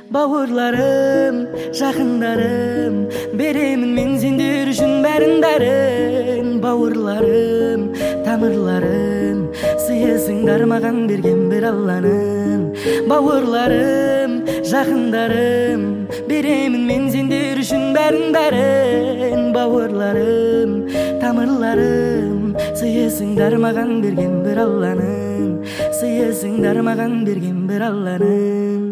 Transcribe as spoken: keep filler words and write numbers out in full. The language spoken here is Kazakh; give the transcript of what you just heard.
Бауырларым, жақындарым, беремін мен сендер үшін бәрін бәрін. Бауырларым, тамырларым, сыйысыңдар маған берген бір Алланың. Бауырларым, жақындарым, беремін мен сендер үшін бәрін бәрін. Бауырларым, тамырларым, сыйысыңдар маған берген бір Алланың. Сыйысыңдар маған берген бір Алланың.